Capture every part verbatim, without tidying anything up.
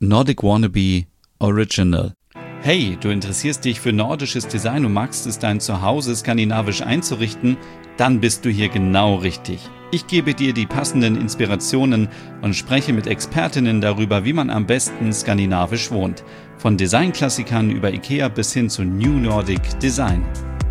Nordic Wannabe Original. Hey, du interessierst dich für nordisches Design und magst es, dein Zuhause skandinavisch einzurichten? Dann bist du hier genau richtig. Ich gebe dir die passenden Inspirationen und spreche mit Expertinnen darüber, wie man am besten skandinavisch wohnt. Von Designklassikern über IKEA bis hin zu New Nordic Design.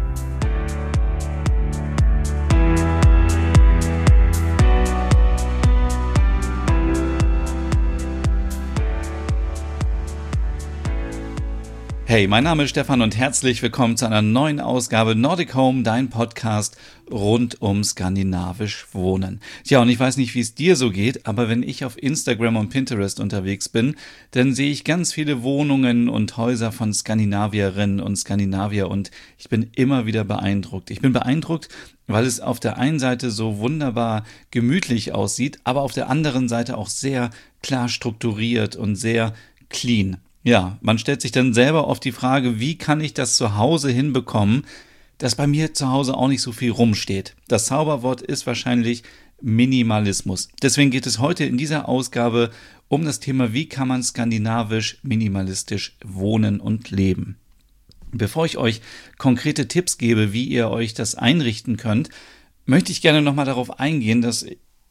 Hey, mein Name ist Stefan und herzlich willkommen zu einer neuen Ausgabe Nordic Home, dein Podcast rund um skandinavisch Wohnen. Tja, und ich weiß nicht, wie es dir so geht, aber wenn ich auf Instagram und Pinterest unterwegs bin, dann sehe ich ganz viele Wohnungen und Häuser von Skandinavierinnen und Skandinavier und ich bin immer wieder beeindruckt. Ich bin beeindruckt, weil es auf der einen Seite so wunderbar gemütlich aussieht, aber auf der anderen Seite auch sehr klar strukturiert und sehr clean. Ja, man stellt sich dann selber oft die Frage, wie kann ich das zu Hause hinbekommen, dass bei mir zu Hause auch nicht so viel rumsteht. Das Zauberwort ist wahrscheinlich Minimalismus. Deswegen geht es heute in dieser Ausgabe um das Thema, wie kann man skandinavisch minimalistisch wohnen und leben. Bevor ich euch konkrete Tipps gebe, wie ihr euch das einrichten könnt, möchte ich gerne nochmal darauf eingehen, dass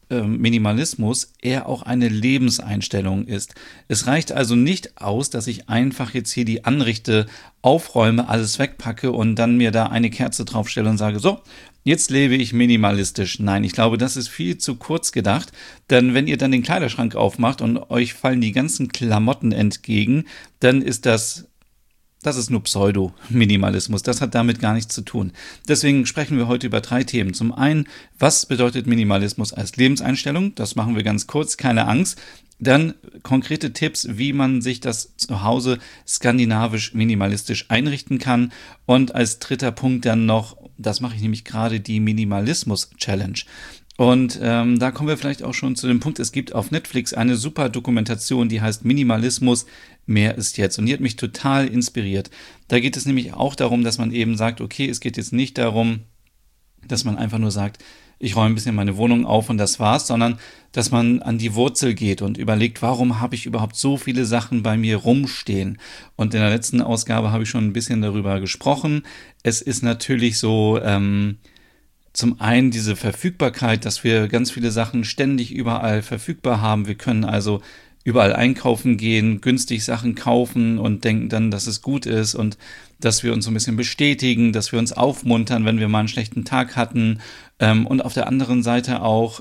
Minimalismus eher auch eine Lebenseinstellung ist. Es reicht also nicht aus, dass ich einfach jetzt hier die Anrichte aufräume, alles wegpacke und dann mir da eine Kerze draufstelle und sage, so, jetzt lebe ich minimalistisch. Nein, ich glaube, das ist viel zu kurz gedacht, denn wenn ihr dann den Kleiderschrank aufmacht und euch fallen die ganzen Klamotten entgegen, dann ist das Das ist nur Pseudo-Minimalismus. Das hat damit gar nichts zu tun. Deswegen sprechen wir heute über drei Themen. Zum einen, was bedeutet Minimalismus als Lebenseinstellung? Das machen wir ganz kurz, keine Angst. Dann konkrete Tipps, wie man sich das zu Hause skandinavisch minimalistisch einrichten kann. Und als dritter Punkt dann noch, das mache ich nämlich gerade, die Minimalismus-Challenge. Und ähm, da kommen wir vielleicht auch schon zu dem Punkt, es gibt auf Netflix eine super Dokumentation, die heißt Minimalismus, mehr ist jetzt. Und die hat mich total inspiriert. Da geht es nämlich auch darum, dass man eben sagt, okay, es geht jetzt nicht darum, dass man einfach nur sagt, ich räume ein bisschen meine Wohnung auf und das war's, sondern dass man an die Wurzel geht und überlegt, warum habe ich überhaupt so viele Sachen bei mir rumstehen? Und in der letzten Ausgabe habe ich schon ein bisschen darüber gesprochen. Es ist natürlich so, ähm, Zum einen diese Verfügbarkeit, dass wir ganz viele Sachen ständig überall verfügbar haben. Wir können also überall einkaufen gehen, günstig Sachen kaufen und denken dann, dass es gut ist und dass wir uns so ein bisschen bestätigen, dass wir uns aufmuntern, wenn wir mal einen schlechten Tag hatten. Und auf der anderen Seite auch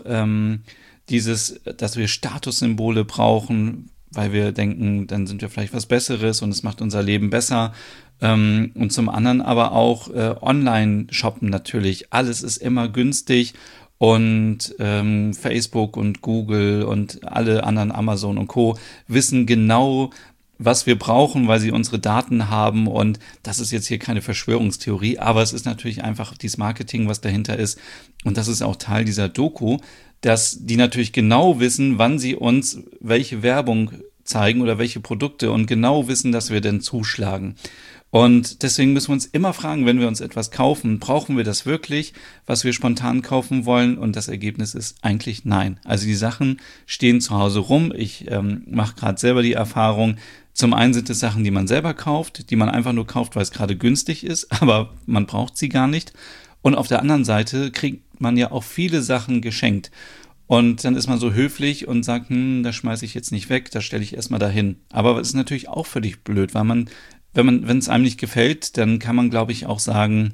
dieses, dass wir Statussymbole brauchen, weil wir denken, dann sind wir vielleicht was Besseres und es macht unser Leben besser. Ähm, und zum anderen aber auch äh, Online-Shoppen natürlich. Alles ist immer günstig und ähm, Facebook und Google und alle anderen, Amazon und Co. wissen genau, was wir brauchen, weil sie unsere Daten haben. Und das ist jetzt hier keine Verschwörungstheorie, aber es ist natürlich einfach dieses Marketing, was dahinter ist. Und das ist auch Teil dieser Doku, dass die natürlich genau wissen, wann sie uns welche Werbung zeigen oder welche Produkte und genau wissen, dass wir denn zuschlagen. Und deswegen müssen wir uns immer fragen, wenn wir uns etwas kaufen, brauchen wir das wirklich, was wir spontan kaufen wollen? Und das Ergebnis ist eigentlich nein. Also die Sachen stehen zu Hause rum. Ich ähm, mache gerade selber die Erfahrung, zum einen sind es Sachen, die man selber kauft, die man einfach nur kauft, weil es gerade günstig ist, aber man braucht sie gar nicht. Und auf der anderen Seite kriegt man ja auch viele Sachen geschenkt. Und dann ist man so höflich und sagt, hm, das schmeiße ich jetzt nicht weg, das stelle ich erstmal dahin. Aber es ist natürlich auch völlig blöd, weil man Wenn man, wenn es einem nicht gefällt, dann kann man, glaube ich, auch sagen,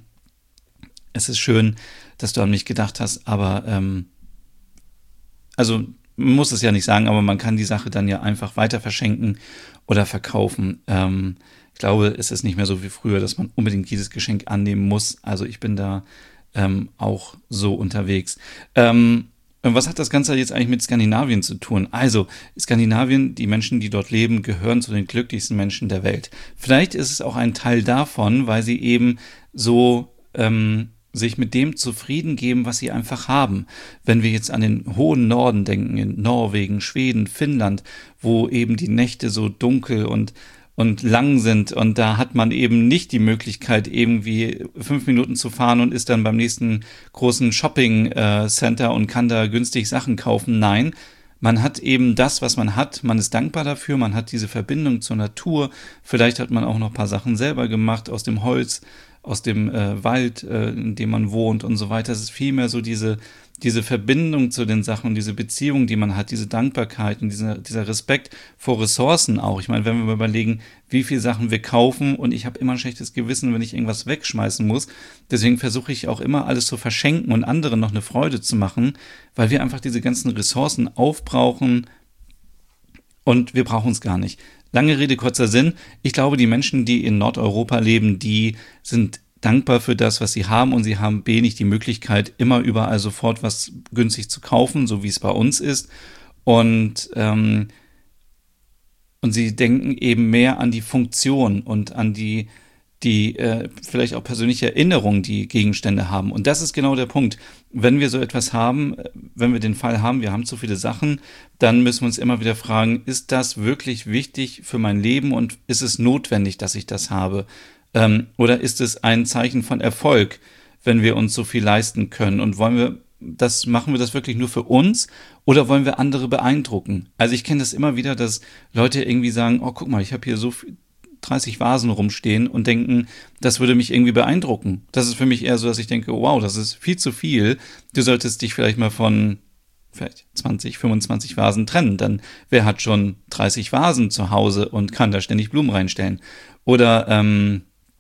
es ist schön, dass du an mich gedacht hast, aber ähm, also man muss es ja nicht sagen, aber man kann die Sache dann ja einfach weiter verschenken oder verkaufen. Ähm, ich glaube, es ist nicht mehr so wie früher, dass man unbedingt jedes Geschenk annehmen muss. Also ich bin da ähm, auch so unterwegs. Ähm, Was hat das Ganze jetzt eigentlich mit Skandinavien zu tun? Also, Skandinavien, die Menschen, die dort leben, gehören zu den glücklichsten Menschen der Welt. Vielleicht ist es auch ein Teil davon, weil sie eben so ähm, sich mit dem zufrieden geben, was sie einfach haben. Wenn wir jetzt an den hohen Norden denken, in Norwegen, Schweden, Finnland, wo eben die Nächte so dunkel und und lang sind und da hat man eben nicht die Möglichkeit, irgendwie fünf Minuten zu fahren und ist dann beim nächsten großen Shopping-Center und kann da günstig Sachen kaufen. Nein, Man hat eben das, was man hat, man ist dankbar dafür, man hat diese Verbindung zur Natur, vielleicht hat man auch noch ein paar Sachen selber gemacht aus dem Holz, aus dem äh, Wald, äh, in dem man wohnt und so weiter. Es ist vielmehr so diese, diese Verbindung zu den Sachen und diese Beziehung, die man hat, diese Dankbarkeit und dieser, dieser Respekt vor Ressourcen auch. Ich meine, wenn wir mal überlegen, wie viele Sachen wir kaufen und ich habe immer ein schlechtes Gewissen, wenn ich irgendwas wegschmeißen muss. Deswegen versuche ich auch immer alles zu verschenken und anderen noch eine Freude zu machen, weil wir einfach diese ganzen Ressourcen aufbrauchen und wir brauchen es gar nicht. Lange Rede, kurzer Sinn. Ich glaube, die Menschen, die in Nordeuropa leben, die sind dankbar für das, was sie haben und sie haben B, nicht die Möglichkeit, immer überall sofort was günstig zu kaufen, so wie es bei uns ist. Und, ähm, und sie denken eben mehr an die Funktion und an die, die äh, vielleicht auch persönliche Erinnerung, die Gegenstände haben. Und das ist genau der Punkt. Wenn wir so etwas haben, wenn wir den Fall haben, wir haben zu viele Sachen, dann müssen wir uns immer wieder fragen, ist das wirklich wichtig für mein Leben und ist es notwendig, dass ich das habe? Ähm, oder ist es ein Zeichen von Erfolg, wenn wir uns so viel leisten können? Und wollen wir das, machen wir das wirklich nur für uns oder wollen wir andere beeindrucken? Also ich kenne das immer wieder, dass Leute irgendwie sagen, oh guck mal, ich habe hier so viel dreißig Vasen rumstehen und denken, das würde mich irgendwie beeindrucken. Das ist für mich eher so, dass ich denke, wow, das ist viel zu viel. Du solltest dich vielleicht mal von vielleicht zwanzig, fünfundzwanzig Vasen trennen. Dann wer hat schon dreißig Vasen zu Hause und kann da ständig Blumen reinstellen? Oder ähm,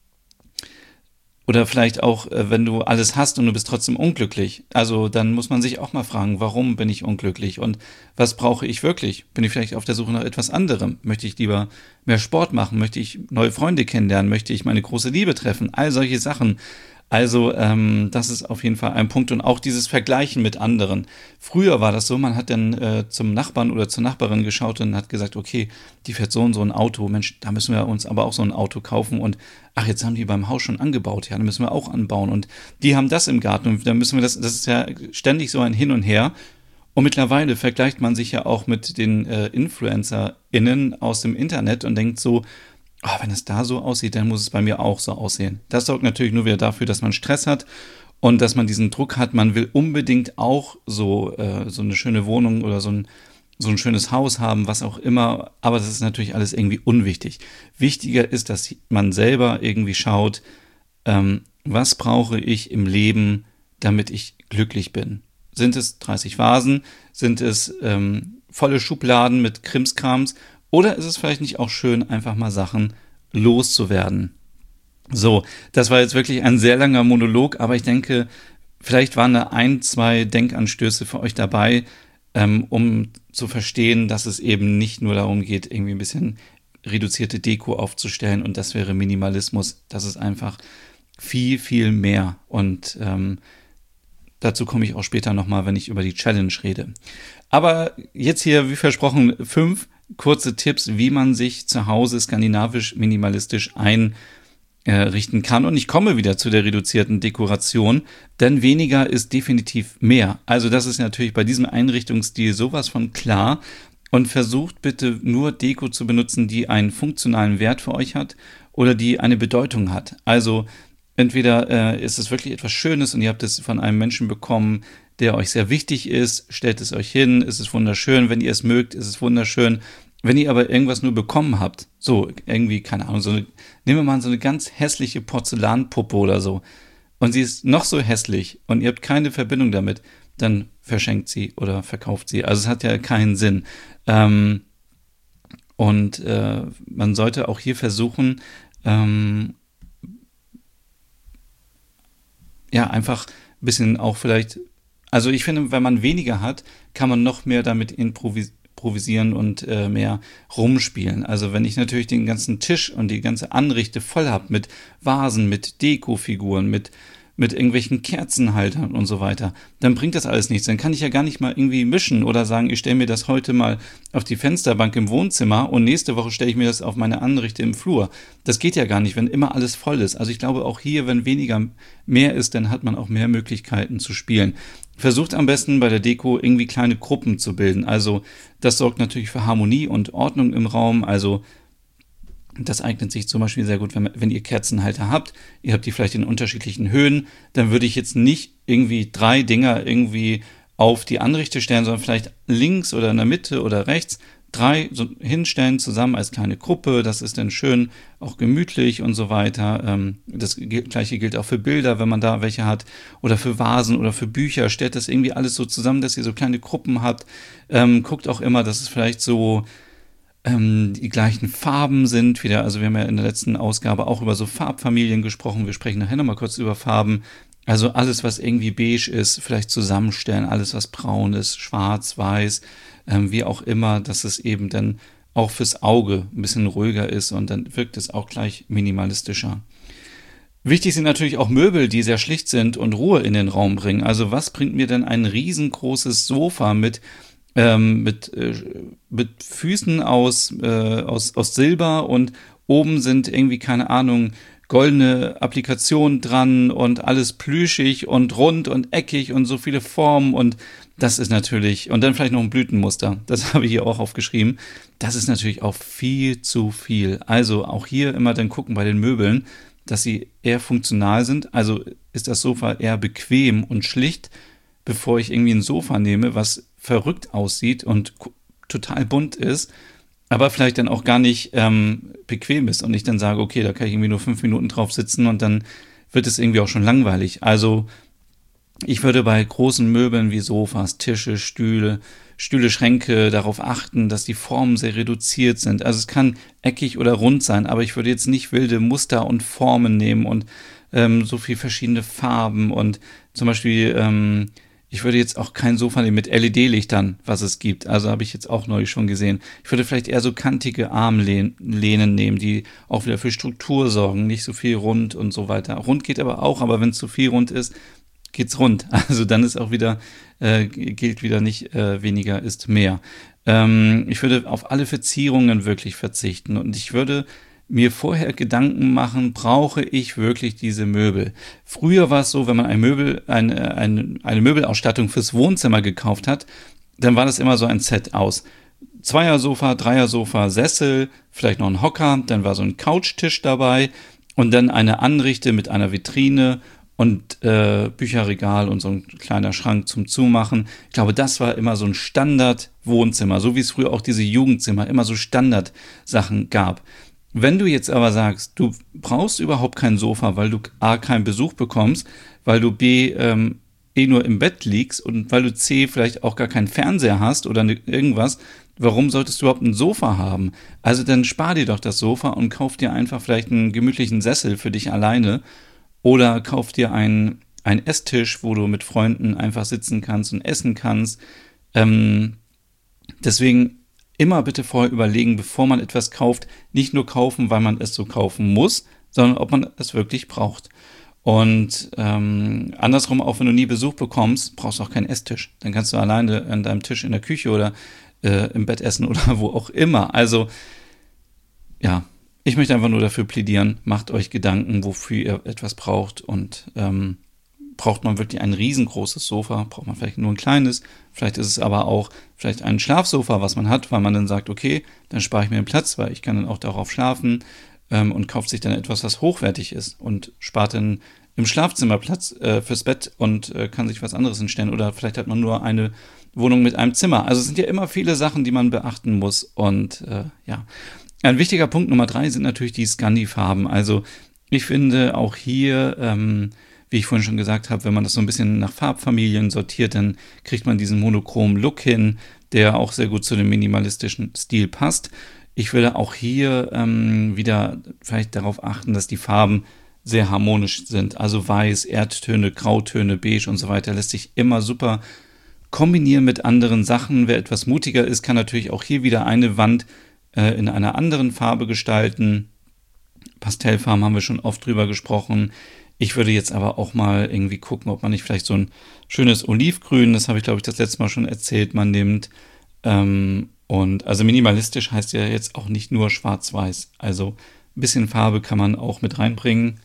Oder vielleicht auch, äh, wenn du alles hast und du bist trotzdem unglücklich. Also dann muss man sich auch mal fragen, warum bin ich unglücklich und was brauche ich wirklich? Bin ich vielleicht auf der Suche nach etwas anderem? Möchte ich lieber mehr Sport machen? Möchte ich neue Freunde kennenlernen? Möchte ich meine große Liebe treffen? All solche Sachen. Also ähm, das ist auf jeden Fall ein Punkt und auch dieses Vergleichen mit anderen. Früher war das so, man hat dann äh, zum Nachbarn oder zur Nachbarin geschaut und hat gesagt, okay, die fährt so und so ein Auto, Mensch, da müssen wir uns aber auch so ein Auto kaufen und ach, jetzt haben die beim Haus schon angebaut, ja, da müssen wir auch anbauen und die haben das im Garten und dann müssen wir das, das ist ja ständig so ein Hin und Her. Und mittlerweile vergleicht man sich ja auch mit den äh, InfluencerInnen aus dem Internet und denkt so, oh, wenn es da so aussieht, dann muss es bei mir auch so aussehen. Das sorgt natürlich nur wieder dafür, dass man Stress hat und dass man diesen Druck hat, man will unbedingt auch so, äh, so eine schöne Wohnung oder so ein, so ein schönes Haus haben, was auch immer, aber das ist natürlich alles irgendwie unwichtig. Wichtiger ist, dass man selber irgendwie schaut, ähm, was brauche ich im Leben, damit ich glücklich bin. Sind es dreißig Vasen? Sind es ähm, volle Schubladen mit Krimskrams? Oder ist es vielleicht nicht auch schön, einfach mal Sachen loszuwerden? So, das war jetzt wirklich ein sehr langer Monolog, aber ich denke, vielleicht waren da ein, zwei Denkanstöße für euch dabei, ähm, um zu verstehen, dass es eben nicht nur darum geht, irgendwie ein bisschen reduzierte Deko aufzustellen und das wäre Minimalismus. Das ist einfach viel, viel mehr und ähm, dazu komme ich auch später nochmal, wenn ich über die Challenge rede. Aber jetzt hier, wie versprochen, fünf kurze Tipps, wie man sich zu Hause skandinavisch minimalistisch einrichten kann. Und ich komme wieder zu der reduzierten Dekoration, denn weniger ist definitiv mehr. Also das ist natürlich bei diesem Einrichtungsstil sowas von klar. Und versucht bitte nur Deko zu benutzen, die einen funktionalen Wert für euch hat oder die eine Bedeutung hat. Also entweder äh, ist es wirklich etwas Schönes und ihr habt es von einem Menschen bekommen, der euch sehr wichtig ist, stellt es euch hin, ist es wunderschön. Wenn ihr es mögt, ist es wunderschön. Wenn ihr aber irgendwas nur bekommen habt, so irgendwie, keine Ahnung, so eine, nehmen wir mal so eine ganz hässliche Porzellanpuppe oder so und sie ist noch so hässlich und ihr habt keine Verbindung damit, dann verschenkt sie oder verkauft sie. Also es hat ja keinen Sinn. Ähm, und äh, man sollte auch hier versuchen, ähm, ja, einfach ein bisschen auch vielleicht, also ich finde, wenn man weniger hat, kann man noch mehr damit improvisieren und äh, mehr rumspielen. Also wenn ich natürlich den ganzen Tisch und die ganze Anrichte voll habe mit Vasen, mit Dekofiguren, mit mit irgendwelchen Kerzenhaltern und so weiter, dann bringt das alles nichts. Dann kann ich ja gar nicht mal irgendwie mischen oder sagen, ich stelle mir das heute mal auf die Fensterbank im Wohnzimmer und nächste Woche stelle ich mir das auf meine Anrichte im Flur. Das geht ja gar nicht, wenn immer alles voll ist. Also ich glaube auch hier, wenn weniger mehr ist, dann hat man auch mehr Möglichkeiten zu spielen. Versucht am besten bei der Deko irgendwie kleine Gruppen zu bilden. Also das sorgt natürlich für Harmonie und Ordnung im Raum. Also das eignet sich zum Beispiel sehr gut, wenn, wenn ihr Kerzenhalter habt. Ihr habt die vielleicht in unterschiedlichen Höhen. Dann würde ich jetzt nicht irgendwie drei Dinger irgendwie auf die Anrichte stellen, sondern vielleicht links oder in der Mitte oder rechts drei so hinstellen zusammen als kleine Gruppe. Das ist dann schön auch gemütlich und so weiter. Ähm, das Gleiche gilt auch für Bilder, wenn man da welche hat, oder für Vasen oder für Bücher. Stellt das irgendwie alles so zusammen, dass ihr so kleine Gruppen habt. Ähm, guckt auch immer, dass es vielleicht so ähm, die gleichen Farben sind. Wieder, also wir haben ja in der letzten Ausgabe auch über so Farbfamilien gesprochen. Wir sprechen nachher nochmal kurz über Farben. Also alles, was irgendwie beige ist, vielleicht zusammenstellen. Alles, was braun ist, schwarz, weiß, ähm, wie auch immer, dass es eben dann auch fürs Auge ein bisschen ruhiger ist und dann wirkt es auch gleich minimalistischer. Wichtig sind natürlich auch Möbel, die sehr schlicht sind und Ruhe in den Raum bringen. Also was bringt mir denn ein riesengroßes Sofa mit ähm, mit, äh, mit Füßen aus, äh, aus, aus Silber und oben sind irgendwie, keine Ahnung, goldene Applikationen dran und alles plüschig und rund und eckig und so viele Formen und das ist natürlich, und dann vielleicht noch ein Blütenmuster, das habe ich hier auch aufgeschrieben, das ist natürlich auch viel zu viel. Also auch hier immer dann gucken bei den Möbeln, dass sie eher funktional sind, also ist das Sofa eher bequem und schlicht, bevor ich irgendwie ein Sofa nehme, was verrückt aussieht und total bunt ist, aber vielleicht dann auch gar nicht ähm, bequem ist und ich dann sage, okay, da kann ich irgendwie nur fünf Minuten drauf sitzen und dann wird es irgendwie auch schon langweilig. Also ich würde bei großen Möbeln wie Sofas, Tische, Stühle, Stühle, Schränke darauf achten, dass die Formen sehr reduziert sind. Also es kann eckig oder rund sein, aber ich würde jetzt nicht wilde Muster und Formen nehmen und ähm, so viel verschiedene Farben und zum Beispiel ähm, ich würde jetzt auch kein Sofa nehmen mit L E D-Lichtern, was es gibt. Also habe ich jetzt auch neulich schon gesehen. Ich würde vielleicht eher so kantige Armlehnen nehmen, die auch wieder für Struktur sorgen, nicht so viel rund und so weiter. Rund geht aber auch, aber wenn es zu viel rund ist, geht's rund. Also dann ist auch wieder, äh, gilt wieder nicht äh, weniger ist mehr. Ähm, ich würde auf alle Verzierungen wirklich verzichten und ich würde mir vorher Gedanken machen, brauche ich wirklich diese Möbel? Früher war es so, wenn man ein Möbel, eine, eine, eine Möbelausstattung fürs Wohnzimmer gekauft hat, dann war das immer so ein Set aus Zweiersofa, Dreiersofa, Sessel, vielleicht noch ein Hocker, dann war so ein Couchtisch dabei und dann eine Anrichte mit einer Vitrine und äh, Bücherregal und so ein kleiner Schrank zum Zumachen. Ich glaube, das war immer so ein Standard-Wohnzimmer, so wie es früher auch diese Jugendzimmer immer so Standardsachen gab. Wenn du jetzt aber sagst, du brauchst überhaupt kein Sofa, weil du A, keinen Besuch bekommst, weil du B, ähm, eh nur im Bett liegst und weil du C, vielleicht auch gar keinen Fernseher hast oder ne, irgendwas, warum solltest du überhaupt ein Sofa haben? Also dann spar dir doch das Sofa und kauf dir einfach vielleicht einen gemütlichen Sessel für dich alleine oder kauf dir einen, einen Esstisch, wo du mit Freunden einfach sitzen kannst und essen kannst. Ähm, deswegen immer bitte vorher überlegen, bevor man etwas kauft, nicht nur kaufen, weil man es so kaufen muss, sondern ob man es wirklich braucht. Und ähm, andersrum, auch wenn du nie Besuch bekommst, brauchst du auch keinen Esstisch. Dann kannst du alleine an deinem Tisch in der Küche oder äh, im Bett essen oder wo auch immer. Also, ja, ich möchte einfach nur dafür plädieren, macht euch Gedanken, wofür ihr etwas braucht und ähm, braucht man wirklich ein riesengroßes Sofa, braucht man vielleicht nur ein kleines, vielleicht ist es aber auch vielleicht ein Schlafsofa, was man hat, weil man dann sagt, okay, dann spare ich mir den Platz, weil ich kann dann auch darauf schlafen ähm, und kauft sich dann etwas, was hochwertig ist und spart dann im Schlafzimmer Platz äh, fürs Bett und äh, kann sich was anderes hinstellen oder vielleicht hat man nur eine Wohnung mit einem Zimmer. Also es sind ja immer viele Sachen, die man beachten muss und äh, ja. Ein wichtiger Punkt Nummer drei sind natürlich die Scandi-Farben. Also ich finde auch hier ähm, wie ich vorhin schon gesagt habe, wenn man das so ein bisschen nach Farbfamilien sortiert, dann kriegt man diesen monochromen Look hin, der auch sehr gut zu dem minimalistischen Stil passt. Ich würde auch hier ähm, wieder vielleicht darauf achten, dass die Farben sehr harmonisch sind. Also Weiß, Erdtöne, Grautöne, Beige und so weiter lässt sich immer super kombinieren mit anderen Sachen. Wer etwas mutiger ist, kann natürlich auch hier wieder eine Wand äh, in einer anderen Farbe gestalten. Pastellfarben haben wir schon oft drüber gesprochen. Ich würde jetzt aber auch mal irgendwie gucken, ob man nicht vielleicht so ein schönes Olivgrün, das habe ich glaube ich das letzte Mal schon erzählt, man nimmt. Ähm, und also minimalistisch heißt ja jetzt auch nicht nur schwarz-weiß. Also ein bisschen Farbe kann man auch mit reinbringen.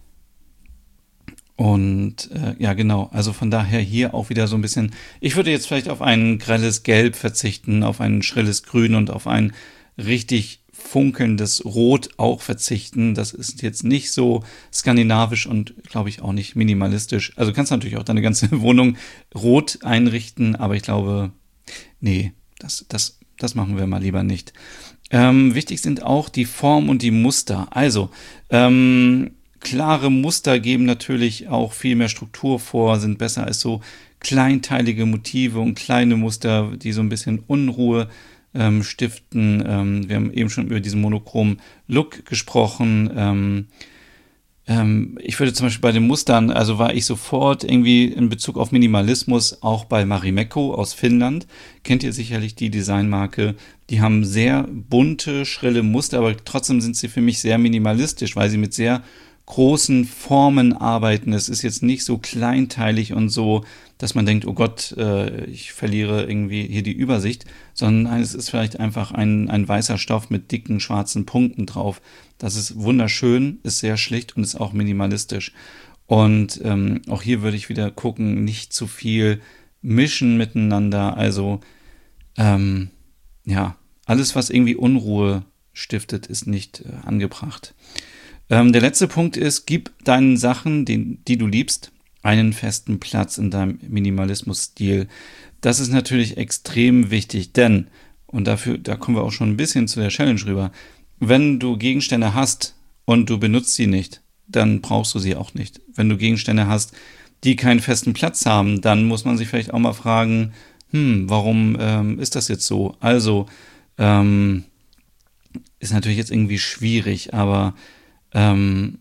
Und äh, ja genau, also von daher hier auch wieder so ein bisschen, ich würde jetzt vielleicht auf ein grelles Gelb verzichten, auf ein schrilles Grün und auf ein richtig funkelndes Rot auch verzichten. Das ist jetzt nicht so skandinavisch und, glaube ich, auch nicht minimalistisch. Also kannst natürlich auch deine ganze Wohnung rot einrichten, aber ich glaube, nee, das, das, das machen wir mal lieber nicht. Ähm, wichtig sind auch die Form und die Muster. Also, ähm, klare Muster geben natürlich auch viel mehr Struktur vor, sind besser als so kleinteilige Motive und kleine Muster, die so ein bisschen Unruhe ähm, stiften. Ähm, wir haben eben schon über diesen monochromen Look gesprochen. Ähm, ähm, ich würde zum Beispiel bei den Mustern, also war ich sofort irgendwie in Bezug auf Minimalismus auch bei Marimekko aus Finnland. Kennt ihr sicherlich die Designmarke. Die haben sehr bunte, schrille Muster, aber trotzdem sind sie für mich sehr minimalistisch, weil sie mit sehr großen Formen arbeiten. Es ist jetzt nicht so kleinteilig und so, dass man denkt, oh Gott, äh, ich verliere irgendwie hier die Übersicht, sondern es ist vielleicht einfach ein, ein weißer Stoff mit dicken schwarzen Punkten drauf. Das ist wunderschön, ist sehr schlicht und ist auch minimalistisch. Und ähm, auch hier würde ich wieder gucken, nicht zu viel mischen miteinander. Also ähm, ja, alles, was irgendwie Unruhe stiftet, ist nicht äh, angebracht. Ähm, der letzte Punkt ist, gib deinen Sachen, den, die du liebst, einen festen Platz in deinem Minimalismus-Stil. Das ist natürlich extrem wichtig, denn, und dafür, da kommen wir auch schon ein bisschen zu der Challenge rüber, wenn du Gegenstände hast und du benutzt sie nicht, dann brauchst du sie auch nicht. Wenn du Gegenstände hast, die keinen festen Platz haben, dann muss man sich vielleicht auch mal fragen, hm, warum ähm, ist das jetzt so? Also, ähm, ist natürlich jetzt irgendwie schwierig, aber Ähm,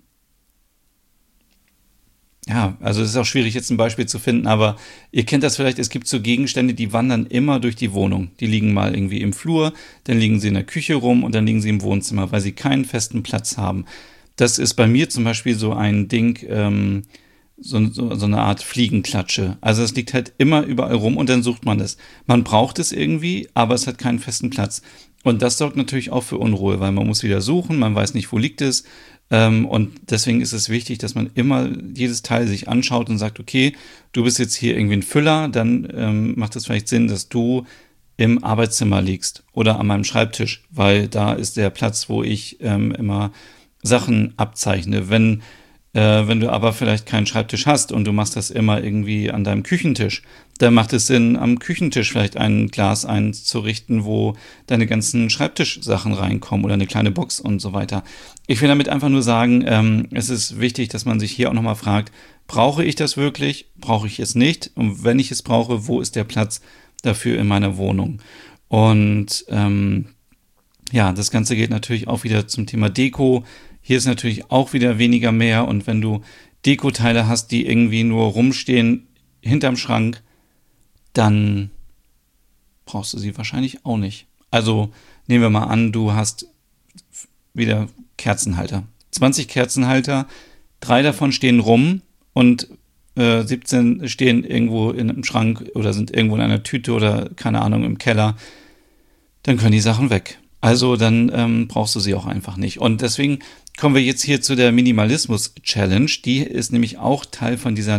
ja, also es ist auch schwierig, jetzt ein Beispiel zu finden, aber ihr kennt das vielleicht, es gibt so Gegenstände, die wandern immer durch die Wohnung. Die liegen mal irgendwie im Flur, dann liegen sie in der Küche rum und dann liegen sie im Wohnzimmer, weil sie keinen festen Platz haben. Das ist bei mir zum Beispiel so ein Ding, ähm, so, so, so eine Art Fliegenklatsche. Also es liegt halt immer überall rum und dann sucht man es. Man braucht es irgendwie, aber es hat keinen festen Platz. Und das sorgt natürlich auch für Unruhe, weil man muss wieder suchen, man weiß nicht, wo liegt es. Ähm, und deswegen ist es wichtig, dass man immer jedes Teil sich anschaut und sagt, okay, du bist jetzt hier irgendwie ein Füller, dann ähm, macht es vielleicht Sinn, dass du im Arbeitszimmer liegst oder an meinem Schreibtisch, weil da ist der Platz, wo ich ähm, immer Sachen abzeichne. Wenn Äh, wenn du aber vielleicht keinen Schreibtisch hast und du machst das immer irgendwie an deinem Küchentisch, dann macht es Sinn, am Küchentisch vielleicht ein Glas einzurichten, wo deine ganzen Schreibtischsachen reinkommen oder eine kleine Box und so weiter. Ich will damit einfach nur sagen, ähm, es ist wichtig, dass man sich hier auch nochmal fragt, brauche ich das wirklich? Brauche ich es nicht? Und wenn ich es brauche, wo ist der Platz dafür in meiner Wohnung? Und ähm, ja, das Ganze geht natürlich auch wieder zum Thema Deko. Hier ist natürlich auch wieder weniger mehr und wenn du Dekoteile hast, die irgendwie nur rumstehen hinterm Schrank, dann brauchst du sie wahrscheinlich auch nicht. Also nehmen wir mal an, du hast wieder Kerzenhalter. zwanzig Kerzenhalter, drei davon stehen rum und äh, siebzehn stehen irgendwo in einem Schrank oder sind irgendwo in einer Tüte oder keine Ahnung im Keller. Dann können die Sachen weg. Also dann ähm, brauchst du sie auch einfach nicht. Und deswegen kommen wir jetzt hier zu der Minimalismus-Challenge. Die ist nämlich auch Teil von dieser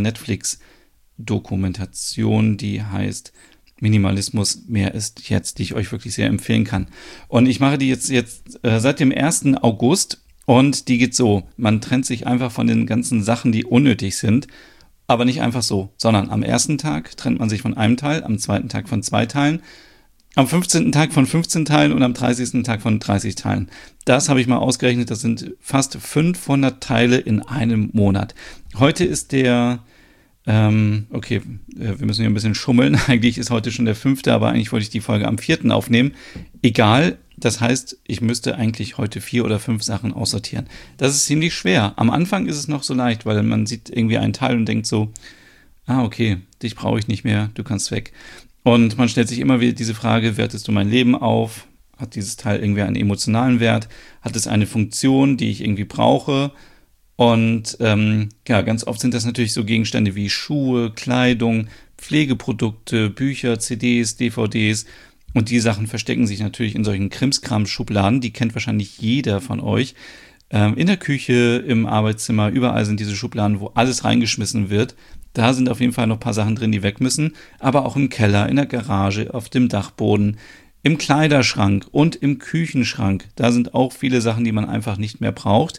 Netflix-Dokumentation, die heißt Minimalismus mehr ist jetzt, die ich euch wirklich sehr empfehlen kann. Und ich mache die jetzt, jetzt äh, seit dem ersten August und die geht so. Man trennt sich einfach von den ganzen Sachen, die unnötig sind. Aber nicht einfach so, sondern am ersten Tag trennt man sich von einem Teil, am zweiten Tag von zwei Teilen, am fünfzehnten Tag von fünfzehn Teilen und am dreißigsten Tag von dreißig Teilen. Das habe ich mal ausgerechnet, das sind fast fünfhundert Teile in einem Monat. Heute ist der, ähm, okay, wir müssen hier ein bisschen schummeln. Eigentlich ist heute schon der fünfte, aber eigentlich wollte ich die Folge am vierten aufnehmen. Egal, das heißt, ich müsste eigentlich heute vier oder fünf Sachen aussortieren. Das ist ziemlich schwer. Am Anfang ist es noch so leicht, weil man sieht irgendwie einen Teil und denkt so, ah, okay, dich brauche ich nicht mehr, du kannst weg. Und man stellt sich immer wieder diese Frage, wertest du mein Leben auf? Hat dieses Teil irgendwie einen emotionalen Wert? Hat es eine Funktion, die ich irgendwie brauche? Und ähm, ja, ganz oft sind das natürlich so Gegenstände wie Schuhe, Kleidung, Pflegeprodukte, Bücher, C Ds, D V Ds. Und die Sachen verstecken sich natürlich in solchen Krimskram-Schubladen. Die kennt wahrscheinlich jeder von euch. Ähm, in der Küche, im Arbeitszimmer, überall sind diese Schubladen, wo alles reingeschmissen wird. Da sind auf jeden Fall noch ein paar Sachen drin, die weg müssen. Aber auch im Keller, in der Garage, auf dem Dachboden, Im Kleiderschrank und im Küchenschrank, da sind auch viele Sachen, die man einfach nicht mehr braucht.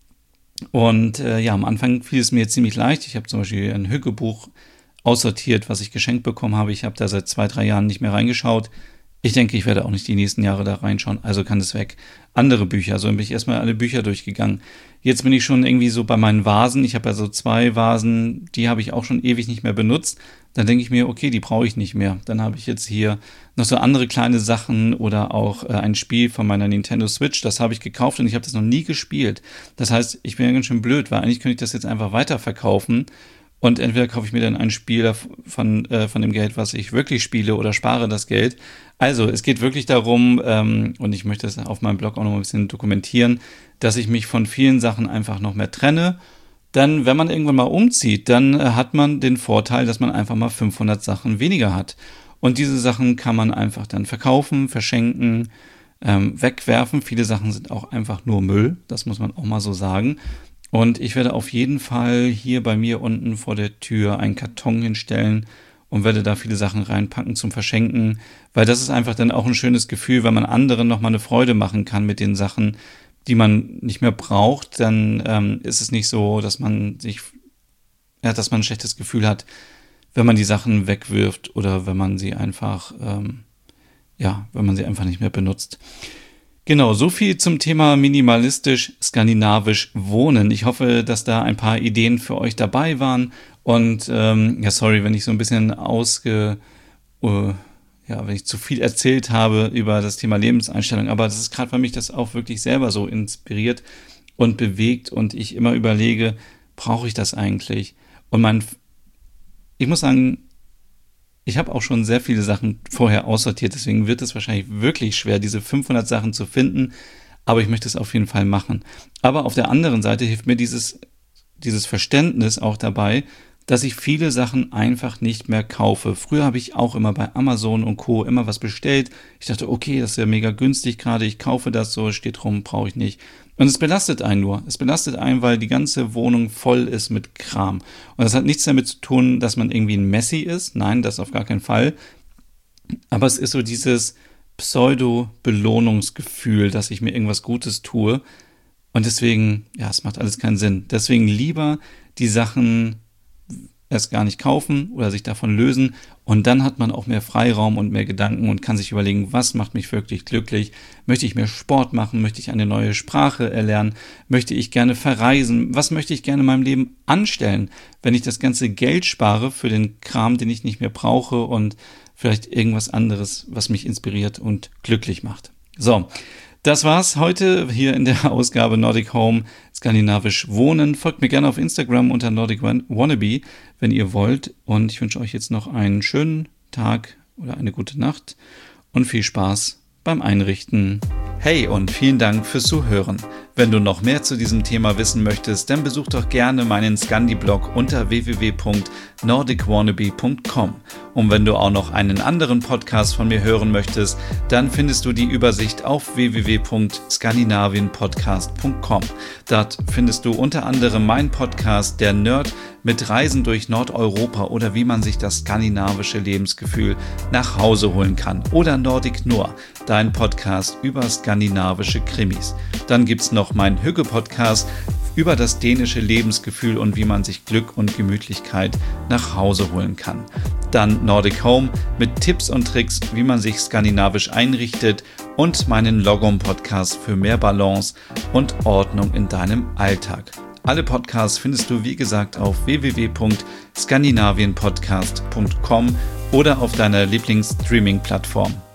Und äh, ja, am Anfang fiel es mir ziemlich leicht. Ich habe zum Beispiel ein Hüggebuch aussortiert, was ich geschenkt bekommen habe. Ich habe da seit zwei, drei Jahren nicht mehr reingeschaut. Ich denke, ich werde auch nicht die nächsten Jahre da reinschauen, also kann es weg. Andere Bücher, also bin ich erstmal alle Bücher durchgegangen. Jetzt bin ich schon irgendwie so bei meinen Vasen. Ich habe ja so zwei Vasen, die habe ich auch schon ewig nicht mehr benutzt. Dann denke ich mir, okay, die brauche ich nicht mehr. Dann habe ich jetzt hier noch so andere kleine Sachen oder auch äh, ein Spiel von meiner Nintendo Switch. Das habe ich gekauft und ich habe das noch nie gespielt. Das heißt, ich bin ja ganz schön blöd, weil eigentlich könnte ich das jetzt einfach weiterverkaufen. Und entweder kaufe ich mir dann ein Spiel von, äh, von dem Geld, was ich wirklich spiele, oder spare das Geld. Also es geht wirklich darum, ähm, und ich möchte das auf meinem Blog auch noch ein bisschen dokumentieren, dass ich mich von vielen Sachen einfach noch mehr trenne. Dann, wenn man irgendwann mal umzieht, dann äh, hat man den Vorteil, dass man einfach mal fünfhundert Sachen weniger hat. Und diese Sachen kann man einfach dann verkaufen, verschenken, ähm, wegwerfen. Viele Sachen sind auch einfach nur Müll, das muss man auch mal so sagen. Und ich werde auf jeden Fall hier bei mir unten vor der Tür einen Karton hinstellen und werde da viele Sachen reinpacken zum Verschenken, weil das ist einfach dann auch ein schönes Gefühl, wenn man anderen nochmal eine Freude machen kann mit den Sachen, die man nicht mehr braucht, dann ähm, ist es nicht so, dass man sich, ja, dass man ein schlechtes Gefühl hat, wenn man die Sachen wegwirft oder wenn man sie einfach, ähm, ja, wenn man sie einfach nicht mehr benutzt. Genau, so viel zum Thema minimalistisch skandinavisch wohnen. Ich hoffe, dass da ein paar Ideen für euch dabei waren. Und ähm, ja, sorry, wenn ich so ein bisschen ausge, uh, ja, wenn ich zu viel erzählt habe über das Thema Lebenseinstellung. Aber das ist gerade für mich das auch wirklich selber so inspiriert und bewegt. Und ich immer überlege, brauche ich das eigentlich? Und mein, ich muss sagen, ich habe auch schon sehr viele Sachen vorher aussortiert, deswegen wird es wahrscheinlich wirklich schwer, diese fünfhundert Sachen zu finden, aber ich möchte es auf jeden Fall machen. Aber auf der anderen Seite hilft mir dieses, dieses Verständnis auch dabei, dass ich viele Sachen einfach nicht mehr kaufe. Früher habe ich auch immer bei Amazon und Co. immer was bestellt. Ich dachte, okay, das ist ja mega günstig gerade, ich kaufe das so, steht rum, brauche ich nicht. Und es belastet einen nur. Es belastet einen, weil die ganze Wohnung voll ist mit Kram. Und das hat nichts damit zu tun, dass man irgendwie ein Messi ist. Nein, das auf gar keinen Fall. Aber es ist so dieses Pseudo-Belohnungsgefühl, dass ich mir irgendwas Gutes tue. Und deswegen, ja, es macht alles keinen Sinn. Deswegen lieber die Sachen erst gar nicht kaufen oder sich davon lösen und dann hat man auch mehr Freiraum und mehr Gedanken und kann sich überlegen, was macht mich wirklich glücklich? Möchte ich mehr Sport machen? Möchte ich eine neue Sprache erlernen? Möchte ich gerne verreisen? Was möchte ich gerne in meinem Leben anstellen, wenn ich das ganze Geld spare für den Kram, den ich nicht mehr brauche und vielleicht irgendwas anderes, was mich inspiriert und glücklich macht? So, das war's heute hier in der Ausgabe Nordic Home Skandinavisch Wohnen. Folgt mir gerne auf Instagram unter Nordic Wannabe, wenn ihr wollt. Und ich wünsche euch jetzt noch einen schönen Tag oder eine gute Nacht und viel Spaß beim Einrichten. Hey und vielen Dank fürs Zuhören. Wenn du noch mehr zu diesem Thema wissen möchtest, dann besuch doch gerne meinen Scandi-Blog unter w w w punkt nordic wannabe punkt com. Und wenn du auch noch einen anderen Podcast von mir hören möchtest, dann findest du die Übersicht auf w w w punkt skandinavienpodcast punkt com. Dort findest du unter anderem meinen Podcast Der Nerd mit Reisen durch Nordeuropa oder wie man sich das skandinavische Lebensgefühl nach Hause holen kann. Oder Nordic Noir, dein Podcast über skandinavische Krimis. Dann gibt's noch meinen Hügge-Podcast über das dänische Lebensgefühl und wie man sich Glück und Gemütlichkeit nach Hause holen kann. Dann Nordic Home mit Tipps und Tricks, wie man sich skandinavisch einrichtet und meinen Logom-Podcast für mehr Balance und Ordnung in deinem Alltag. Alle Podcasts findest du, wie gesagt, auf w w w punkt skandinavienpodcast punkt com oder auf deiner Lieblings-Streaming-Plattform.